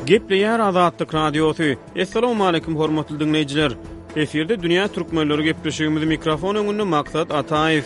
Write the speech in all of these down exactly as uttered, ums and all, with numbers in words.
Gepleýär Azatlyk Radiosu. Assalamu alaykum hormatly dinleýijiler. Eferde dünýä türkmenleri gepleşigimiz mikrofon öňünde Maksat Ataýew.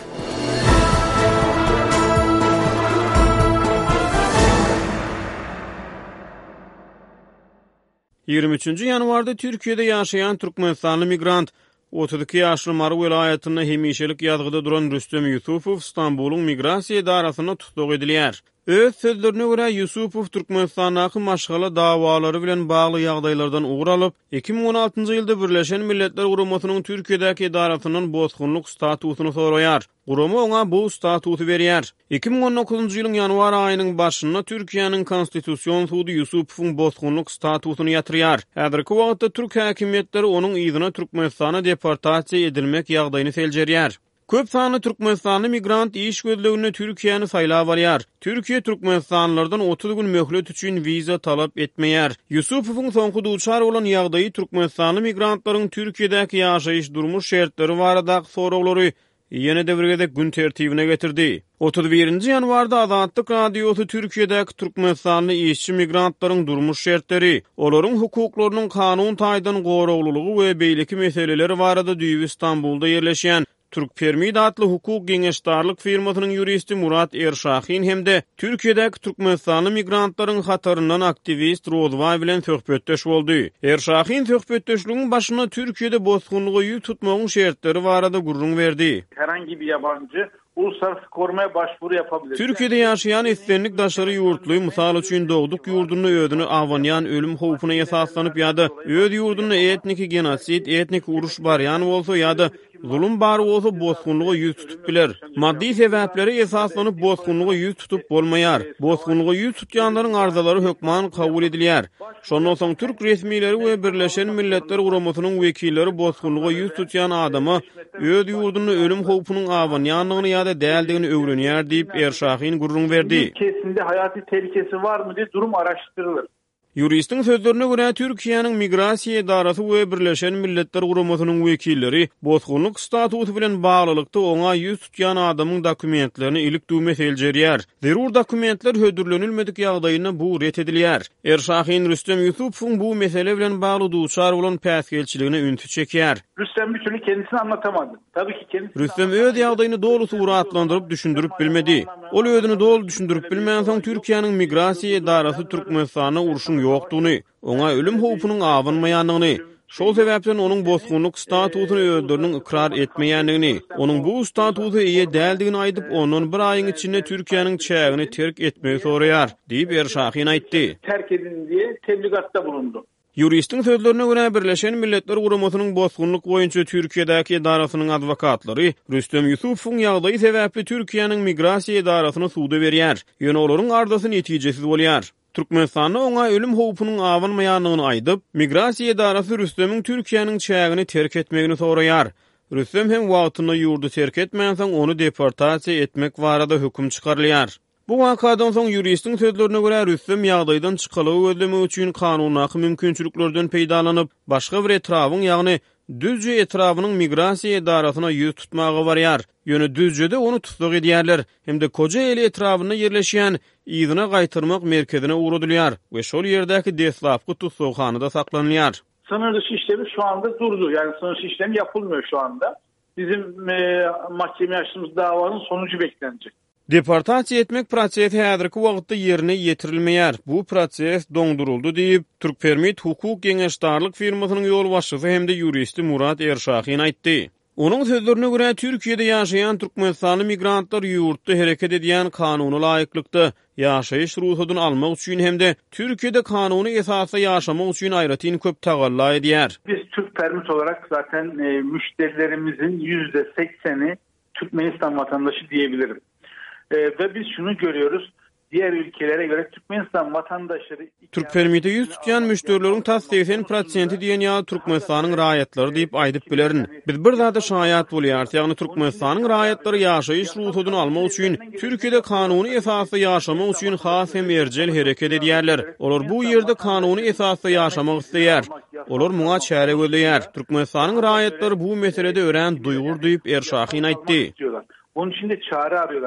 ýygrimi üçinji ýanwarda Türkiýede ýaşaýan türkmenistany migrant otuz iki ýaşly Mary welaýatyna hemişelik ýazgyda duran Rüstem Ýusupow Istanbulyň migrasiýa idarasynda tutsak edilýär. Öz sözlerine göre Yusupov Türkmenistan'daki maşgala davalary bilen bagly ýagdaýlardan uğralyp, iki bin on altyncy ýylda Birleşen Milletler Guramasynyň Türkiýedäki idarasynyň bozgunlyk statusyny soraýar. Gurama oňa bu statusy berýär. iki bin on dokuzunçy ýylyň ýanwar aýynyň başynda Türkiýanyň Konstitusiýon sudy Yusupowyň bozgunlyk statusyny ýatyrýar. Häzirki wagtda türk häkimetleri onuň ýzyna Türkmenistana deportasiýa edilmek ýagdaýyny seljerýär. Köp sanly Türkmenistany migrant iş gözleginde Türkiýany saýlap alýar. Türkiýe Türkmenistanlardan otuz gün möhlet üçin viza talap etmeýär. Yusupowyň soňky duçar bolan ýagdaýy Türkmenistany migrantlaryň Türkiýedäki ýaşaýyş durmuş şertleri barada soraglary ýene de birgede gün tertibine getirdi. otuz birinji ýanwarda Azatlyk Radiosu Türkiýedäki Türkmenistanly işçi migrantlaryň durmuş şertleri, olaryň hukuklarynyň kanun taýdan goraglylygy we beýleki meseleleri barada düýbi Istanbulda ýerleşýän Türk Permit adlı hukuk geňeşdarlyk firmasynyň ýuristi Murat Erşahin hemde Türkiýedäki Türkmenistany migrantlaryň hataryndan aktivist Rozva bilen söhbetdeş boldy. Erşahin söhbetdeşligiň başyna Türkiýede bozgunlygy ýüz tutmagyň şertleri barada gurrun berdi. Herhangi bir yabancı uluslararası korumaya başvuru yapabilir. Türkiýede ýaşaýan etlenlik daşary ýurtly, mysal üçin dogduk ýurduny ödüni awanýan ölüm howpuna esaslanyp ýa-da öz ýurduny etnik genosit, etnik uruş barýan bolsa ýa-da zulüm bar bolsa bozgunlygy ýüz tutup biler. Maddi sebäpleri esaslanyp bozgunlygy ýüz tutup bolmaýar. Bozgunlygy ýüz tutýanlaryň arzalary hökman kabul edilýär. Şondan soň Türk resmileri we Birleşen Milletler Guramasynyň wekilleri bozgunlygy ýüz tutýan adama öz ýurduny ölüm howpunyň awanýanlygyny ýa-da däldigini öwrenýär diýip Erşahin gurrun berdi. Kesinlikle hayati tehlikesi var mı diye durum araştırılır. Juristin sözlerine göre Türkiýanyň migrasiýa idarasy we Birleşen Milletler Guramasynyň wekilleri bozgunlyk statusy bilen baglylykda oňa ýüz tutýan adamyň dokumentlerini ilik düwme seljerýär. Zerur dokumentler hödürlenilmedik ýagdaýyna bu ret edilýär. Erşahin Rüstem Ýusupowyň bu mesele bilen bagly duçar bolan päsgelçiligine üntü çekýär. Rüstem bir türlü kendisini anlatamadı. Tabii ki kendisi. Rüstem öz ýagdaýyny dolu suratlandyryp düşündürip bilmedi. Ol özüni dolu düşündürip bilmän soň Türkiýanyň migrasiýa idarasy Türkmenistana uruşyň ýokdugyny, oňa ölüm howpunyň awanmaýanlygyny, şol sebäpden onuň bozgunlyk statusyny öldürniň ikrar etmeýänligini, onuň bu statusy eýe däldigini aýdyp onuň bir aýyň içinde Türkiýanyň çägini terk etmeýi soraýar, diýip Erşahin aýtdy. Terk edin diye tebligatta bulundu. Juristin sözlerine göre Birleşen Milletler Guramasynyň bozgunlyk boýunça Türkiýedäki idarasynyň adwokatlary Rüstem Ýusupowyň ýagdaýy sebäpli Türkiýanyň migrasiýa idarasyna suda berýär. Ýöne olaryň ardasy netijesiz bolýar. Türkmenistanda oňa ölüm howpunyň awanmaýanlygyny aýdyp, migrasiýa idarasy Rüstemiň Türkiýanyň çägini terk etmegini soraýar. Rüstem hem wagtyny ýurdu terk etmän soň onu deportasiýa etmek barada höküm çykarylýar. Bu wakadan soň juristin sözlerine göre Rüstem ýagdaýdan çykalygy gözlemek üçin kanunaky mümkinçiliklerden peýdalanyp, başga bir etrawyň, ýagny düzce etrawynyň migrasiýa idarasyna ýüz tutmagy barýar. Ýöne düzjede onu tutsak edýärler, hemde koja eli etrawyna ýerleşýän ýygyna gaýtyrmak merkezine uğradylýar we şol ýerdäki deslapky tutsakhanada saklanýar. Sınır dışı işlemi şu anda durdu. Yani sınır dışı işlemi yapılmıyor şu anda. Bizim e, mahkemeye açtığımız davanın sonucu beklenecek. Deportasiýa etmek prosesi häzirki wagtda ýerine ýetirilmeýär. Bu proses doňduruldy diýip Türk Permit hukuk geňeşdarlyk firmasynyň ýol başçysy hemde ýuristi Murat Erşahin aýtdy. Onuň sözlerine göre Türkiýede ýaşaýan Türkmenistany migrantlar ýurtda hereket edýän kanuny laýyklykda ýaşaýyş ruhudyny almak üçin hemde Türkiýede kanuny esasda ýaşamak üçin aýratyn köp tagalla edýär. Biz Türk Permit olarak zaten e, müşterilerimizin yüzde sekseni Türkmenistan vatandaşı diyebilirim. Ee, ve biz şunu görüyoruz, diğer ülkelere göre Türkmenistan vatandaşları... Türk Permit'e yüz tutyan müşterilerin tas seksen prosenti diyen ya Türkmenistan'ın raýatları deyip aýdyp bilerin. Biz bir zada şaýat bolýar, ýagny Türkmenistan'ın raýatları ýaşaýyş ruhudyny almak üçin, Türkiýede kanuny esasda ýaşamak üçin has hem erjel hereket edýärler. Olar bu ýerde kanuny esasda ýaşamak isleýär. Olar muňa çäre gözleýär. Türkmenistan'ın raýatları bu meselede ören duýgur diýip Erşahin aýtdy. Bunun için de çare arıyorlar.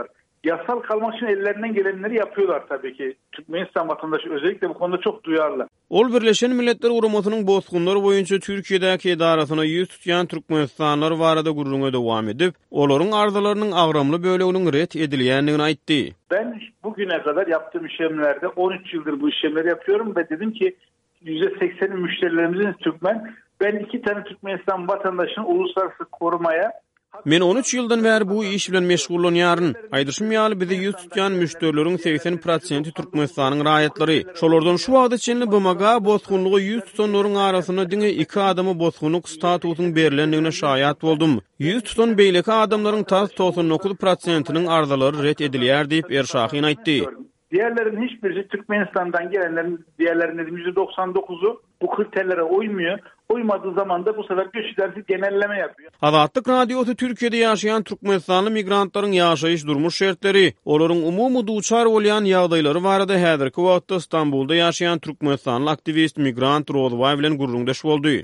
yasal kalmak için ellerinden gelenleri yapıyorlar tabii ki. Türkmenistan vatandaşı özellikle bu konuda çok duyarlı. Ol Birleşen Milletler Guramatynyň bozgunlary boýunça Türkiýedäki idarasyna ýüz tutýan türkmenistanlar barada gurrunga dowam edip, olaryň arzalarynyň agramly böleginiň ret edilýändigini aýtdy. Ben bugüne kadar yaptığım işlemlerde on üç yıldır bu işlemleri yapıyorum ve dedim ki yüzde sekseni müşterilerimizin Türkmen. Ben iki tane Türkmenistan vatandaşını uluslararası korumaya Men on üç ýyldan bäri bu iş bilen meşgullanýaryn. Aýdyşym ýaly bizi ýüz tutýan müşterilerin seksen prosenti Türkmenistanyň raýatlary. Şolardan şu wagt içinde B M G bozgunlygy ýüz tutanlaryň arasyna diňe iki adamy bozgunlyk statusyny berilendigine şaýat boldum. ýüz tutan beýleki adamlaryň tas doksan dokuz prosentiniň arzalary ret edilýär diýip Erşahyn aýtdy. Diğerlerinin hiçbirisi Türkmenistan'dan gelenlerin diğerlerinin yüzde doksan dokuzu bu kriterlere uymuyor. Uymadığı zaman da bu sefer göç idaresi genelleme yapıyor. Azatlyk radiosu Türkiýede ýaşaýan türkmenistanly migrantlaryň ýaşaýyş durmuş şertleri, olaryň umumy duçar bolýan ýagdaýlary barada häzirki wagtda Istanbulda ýaşaýan türkmenistanly aktivist migrant Rozway bilen gurrundaş boldy.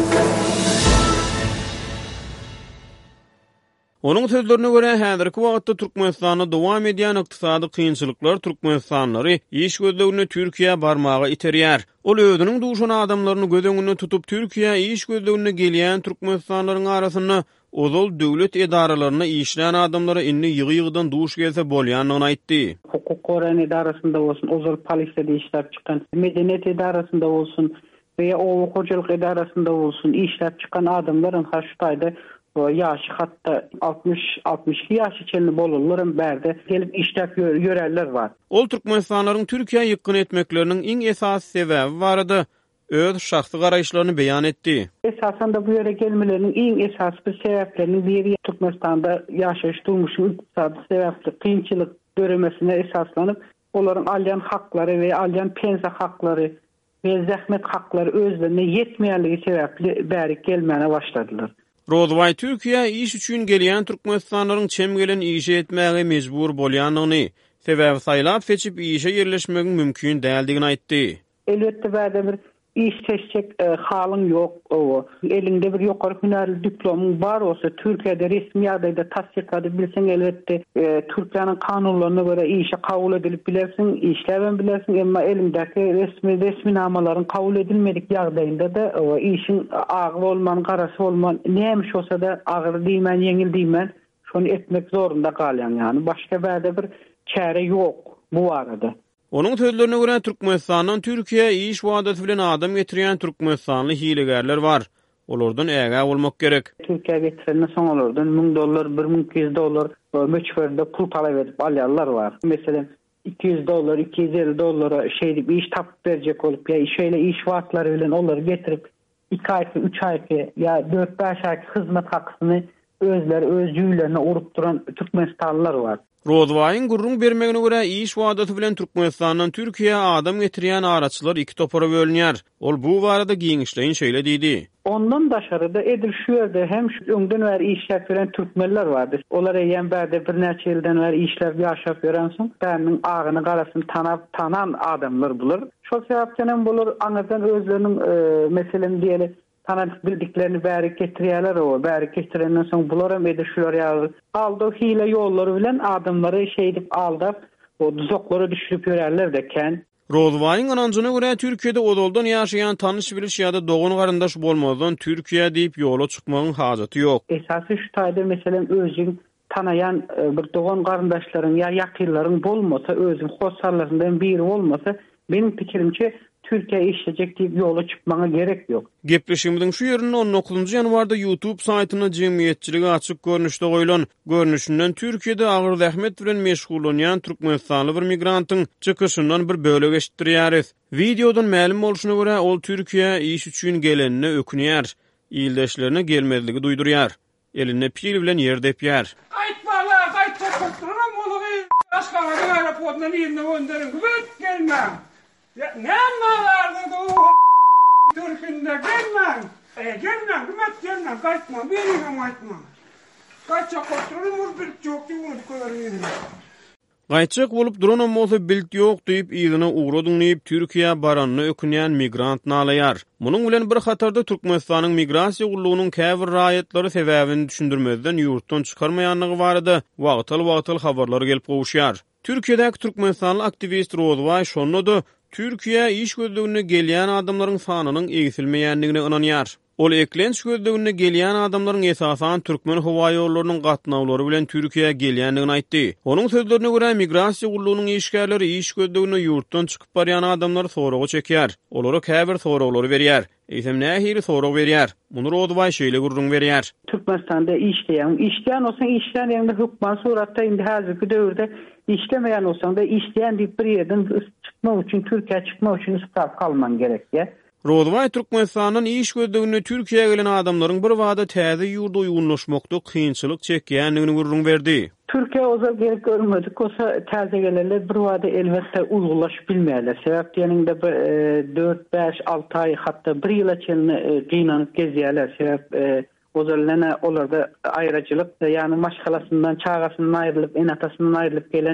Onun sözlerine göre häzirki wagtda Türkmenistanda dowam edýän ykdysady kynçylyklar türkmenistanlary iş gözlegine Türkiýe barmagy iterýär. Ol özüniň duşan adamlaryny göz öňünde tutup Türkiýe iş gözlegine gelýän türkmenistanlaryň arasyna ozal döwlet edaralaryna işlän adamlara inni ýygy-ýygydan duş gelse bolýanyny aýtdy. Hukuk koruyan edarasında bolsun, ozal polisede işlep çıkan, medeniyet edarasında bolsun veya o hocalyk edarasında bolsun işlep çıkan adamlaryň haştaýda yaşı hatta altmış altmış iki yaş içinde bolurlarım berde gelip işlep yörerler var. Ol Türkmenistanlaryň Türkiýe ýykyn etmekleriniň iň esas sebebi barada öz şahsy garaýşlaryny beýan etdi. Esasen de bu ýere gelmeleriniň iň esas bir sebäpleriniň biri Türkmenistanda ýaşaýyş durmuşyň ykdysady sebäpli kynçylyk göremesine esaslanyp olaryň alýan haklary we alýan pensiya haklary we zähmet haklary özlerine ýetmeýänligi sebäpli bäri gelmäne başladylar. Rozway Türkiýe iş üçin gelýän türkmenistanlaryň çem gelen işe etmäge mejbur bolýanyny, sebäbi saýlap seçip işe ýerleşmegi mümkin däldigini aýtdy. Elbetde bäde bir iş seçjek e, halyň ýok. O elinde bir ýokary hünärli diplomyň bar bolsa, Türkiýede resmi ýagdaýda tasdikady bilseň elbetde e, Türkiýanyň kanunlaryna göre işe kabul edilip bilersiň, işläben bilersiň, emma elindäki resmi resmi namalaryň kabul edilmedik ýagdaýynda da o işiň agyr bolman, garasy bolman, näme bolsa da agyr diýmän, ýeňil diýmän, şonu etmek zorunda galýan ýani. Başga bäde bir çäre ýok bu arada. Onun sözlerine göre Türkmenistan'dan Türkiye iş wadaty bilen adam getirýän türkmenistanly hilegerler var. Olardan ägä bolmak gerek. Türkiýe getirilene soňalardan ming dollar, bir ming iki ýüz dollar möçberde pul talap edip alýarlar var. Meselem iki ýüz dollar, iki ýüz elli dollara şeýdip iş tapyp berjek bolup ýa şeýle iş wagtlary bilen olary getirip iki aýky, üç aýky ýa dört beş aýky hyzmat hakyny özleri öz ýüýlerine urup duran türkmenistanlylar var. Rozway'ın gurrun bermegine göre iş wadaty bilen Türkmenistandan Türkiýe adam getirýän araçlar iki topara bölünýär. Ol bu barada giňişleýin şeýle diýdi. Ondan daşarıda edil şu ýerde hem şu öňden bäri iş ýapýan türkmenler bardy. Olar eýen bäde bir näçe ýyldan bäri işler ýaşap ýörensiň, bäriň agyny garasyny tanap tanan adamlar bular. Şo sebäpden bular aňydan özleriniň e, meselem diýeli tanıdık bildiklerini bäri getirýärler, o bäri getirenden soň bular hem edil şular ýaly. Aldy hile ýollary bilen adamlary şeýdip aldap, o duzaklara düşürüp ýörerler deken. Rozway'ın ananjyna göre Türkiýede odoldan ýaşaýan tanyş biliş ýa-da dogan garandaş bolmadan Türkiýe diýip ýola çykmagyň hajaty ýok. Esasy şu taýda meselem özüň tanayan bir dogan garandaşlaryň ýa ýakynlaryň bolmasa, özüň hosarlaryndan biri bolmasa, benim pikirimçe Türkiýe işlejek diýip ýola çykmagy gerek ýok. Gepleşigimiň şu ýerinde on dokuzunçy ýanwarda YouTube saýtyna jemgyýetçiligi açyk görnüşde goýulan, görnüşinden Türkiýede agyr zähmet bilen meşgullanýan türkmenistanly bir migrantyň çykyşyndan bir bölegi eşitdirýäris. Videodan ma'lum bolşuna görä ol Türkiýe iş üçin gelenine ökünýär, ýyldaşlaryna gelmezligi duýdurýar. Eline pil bilen ýerde epýär. Aýtmala, aýtmakyram bolary. Aşgabatyň aeroportuna ýerine gönderin. Gübet gelmem. Ya näme vardy bu Türkünde gelmem. E gelmem, gümet gelmem, gaýtma, benim aýtma. Gaýtsa gotrulur bir jok ýuwup görýär. Gaýçak bolup duran bolsa bilt ýok diýip ýygyna uğradyn diýip Türkiýe baranyny ökünýän migrant nalaýar. Munuň bilen bir hatarda Türkmenistanyň migrasiýa gullugynyň käbir raýatlary sebäbini düşündirmezden ýurtdan çykarmaýanlygy barada wagtal-wagtal habarlar gelip gowuşýar. Türkiýedäki Türkmenistanly aktivist Rozway şonnoda Türkiýe iş gözlegine gelýän adamlaryň sanynyň egisilmeýänligine ynanýar. Ol eklenç gözlegine gelýän adamlaryň esasan türkmen howa ýollarynyň gatnawlary bilen Türkiýe gelýänligini aýtdy. Onuň sözlerine görä migrasiýa gullugynyň işgärleri iş gözlegine ýurtdan çykyp barýan adamlary soraga çekýär. Olara käbir soraglary berýär. Eýsem nähili sorag berýär. Muny Rozway şeýle gurrun berýär. Türkmenistanda işleýän, işleýän bolsa işleýän ýa-da hukman suratda indi häzirki döwürde işlemeýän bolsa da işleýän diýip bir ýerden çykmak üçin, Türkiýe çykmak üçin ıstap kalman gerek ýa. Rozway Türkmenistanyň iş gözlegine Türkiýe gelen adamlaryň bir wada täze ýurda uýgunlaşmakda kynçylyk çekýänligini gurrun berdi. Türkiýe ozal gerek görmedik, olsa täze gelenler bir wada elbetde uýgunlaşyp bilmeýärler. Sebäp diýeninde dört beş altı ay hatda bir ýyla çelini gynanyp gezýärler. Sebäp ozallarna olarda aýraçylyk, ýani maşgalasyndan, çagasyndan aýrylyp, enatasyndan aýrylyp gelen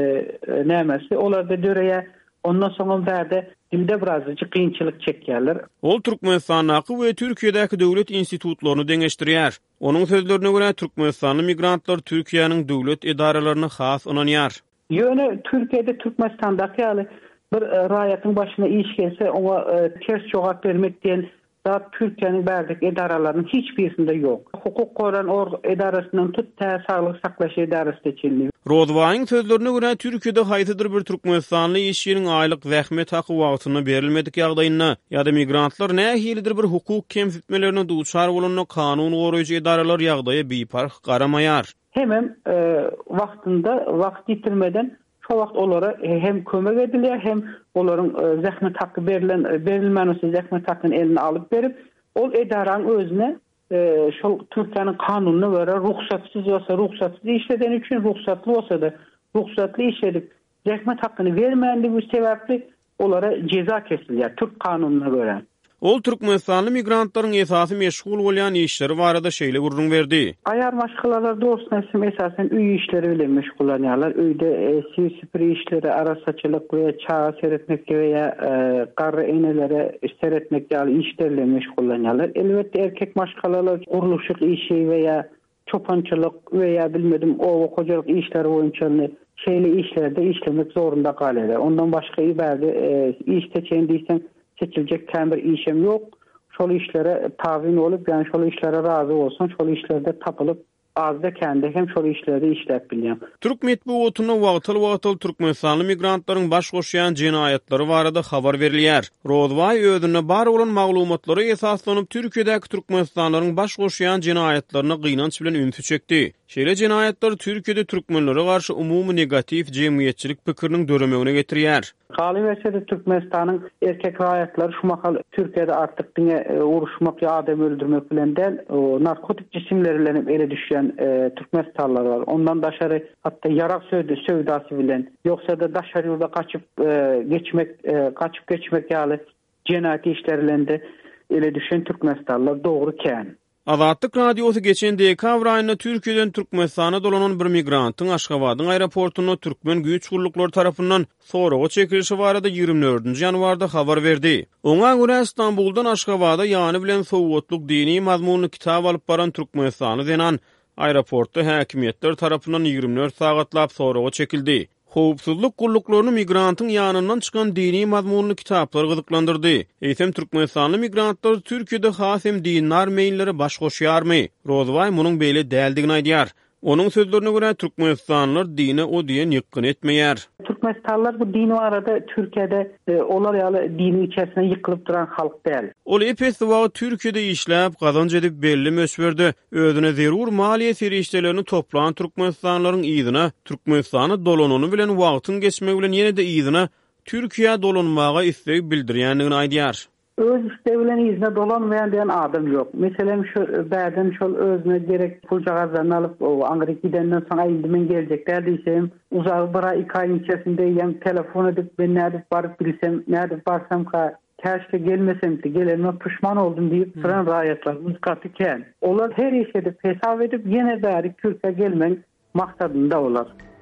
nämesi olarda döreýär. Ondan soňra bäde dilde birazcık kynçylyk çekýärler. Ol Türkmenistanyň we Türkiýedäki döwlet institutlaryny deňeşdirýär. Onuň sözlerine görä Türkmenistanly migrantlar Türkiýanyň döwlet edaralaryna has ynanýar. Ýöne Türkiýede Türkmenistandaky ýaly bir raýatyň başyna iş gelse oňa ters jogap bermek diýen zat Türkiýanyň bärdek edaralarynyň hiç birisinde ýok. Hukuk goran or edarasynyň tut täsirlik saklaş edarasy çelli. Rozwaýyň sözlerine görä Türkiýede haýsydyr bir Türkmenistanly iş ýeriniň aýlyk zähmet haky wagtyna berilmedik ýagdaýyna ýa-da migrantlar nähilidir bir hukuk kemsitmelerine duçar bolanyň kanun goraýjy edaralar ýagdaýa bipark garamaýar. Hemem e, wagtynda wagt ýitirmeden şo wagt olara hem kömek edilýär, hem olaryň e, zähmet haky berilen berilmänisi zähmet hakyny eline alyp berip, ol edaranyň özüne e, şol Türkiýanyň kanunyna görä ruhsatsyz ýa-da ruhsatsyz işleden üçin ruhsatly bolsa da ruhsatly işledip zähmet hakyny bermänligi sebäpli olara ceza kesilýär Türk kanunyna görä. Ol Türkmenistanly migrantlaryň esasy meşgul bolýan işleri barada şeýle gurrun berdi. Ayar maşgalalar doğrusu esasen üy işleri bilen meşgul bolýarlar. Öýde e, siw süpürgi işleri, arasaçylyk we çağa seretmek we garry enelere seretmek ýaly işlerle meşgul bolýarlar. Elbetde erkek maşgalalar guruluşyk işi we çopançylyk we bilmedim owa gojalyk işleri boýunça şeýle işlerde işlemek zorunda galýar. Ondan başga ibadet e, iş seçen diýsen seçilecek kämbir işem yok. Şol işlere tawin olup, yani şol işlere razı olsun, şol işlerde tapılıp, azda kendi hem şol işlerde işlep bilýär. Türk medeniýetine wagtal-wagtal Türkmenistanly migrantlaryň baş goşýan jenaýatlary barada habar berilýär. Rozway özüne bar bolan maglumatlary esaslanyp Türkiýedäki Türkmenistanlaryň baş goşýan jenaýatlaryna gynanç bilen ünsü çekdi. Şeýle jenaýatlar Türkiýede türkmenlere garşy umumy negativ jemgyýetçilik pikiriniň döremegine getirýär. Galy mesele Türkmenistanyň erkek raýatlary şu makal Türkiýede artyk diňe uruşmak ýa adam öldürmek bilen del, narkotik cisimler bilen ele düşýän e, Türkmenistanlar var. Ondan daşary hatda yarak söýdü sövdasy bilen, ýoksa da daşary ýolda kaçyp e, geçmek, e, kaçyp geçmek ýaly jenaýat işlerinde ele düşen Türkmenistanlar dogry kän. Azatlyk radiosu geçen dekabr aýynda Türkiýeden Türkmenistana dolanan bir migrantyň Aşgabatyň aeroportuna türkmen güýç gullukları tarapyndan soraga çekilişi barada ýygrimi dördünji ýanwarda habar berdi. Oňa görä Istanbuldan Aşgabada ýany bilen sowgatluk dini mazmunly kitap alyp baran Türkmenistany denan aeroportda häkimetler tarapyndan ýygrimi dört sagatlap soraga çekildi. Howpsuzlyk gulluklaryny migrantyň ýanyndan çykan dini mazmunly kitaplar gyzyklandyrdy. Eýsem Türkmenistanly migrantlar Türkiýede has hem dinar meýilleri baş goşýarmy? Rozway munyň beýle däldigini aýdýar. Onuň sözlerine görä Türkmenistanlylar dine o diýen ýykyn etmeýär. Türkmenistanlar bu dini arada Türkiýede e, olar ýaly dini içerisinde ýykylyp duran halk däl. Ol epes wagt Türkiýede işläp gazanç edip belli mösberdi. Özüne zerur maliýe serişdelerini toplanan Türkmenistanlaryň ýygyna Türkmenistany dolanyny bilen wagtyň geçmegi bilen ýene-de ýygyna Türkiýe dolanmaga istek bildirýändigini aýdýar. Öz bilen izne dolanmayan diýen adam ýok. Meselem şu bäden şol özüne gerek pul jagazlaryny alyp Aňryk gidenden soň indi men geljek diýsem, uzak bir ay iki aýyň içerisinde ýa telefon edip ben näde baryp bilsem, näde barsam ka käşke gelmesem de gelenme pişman oldum diýip duran raýatlar muzkaty kän. Olar her iş edip hesap edip ýene bäri Türkiýe gelmek maksadynda olar.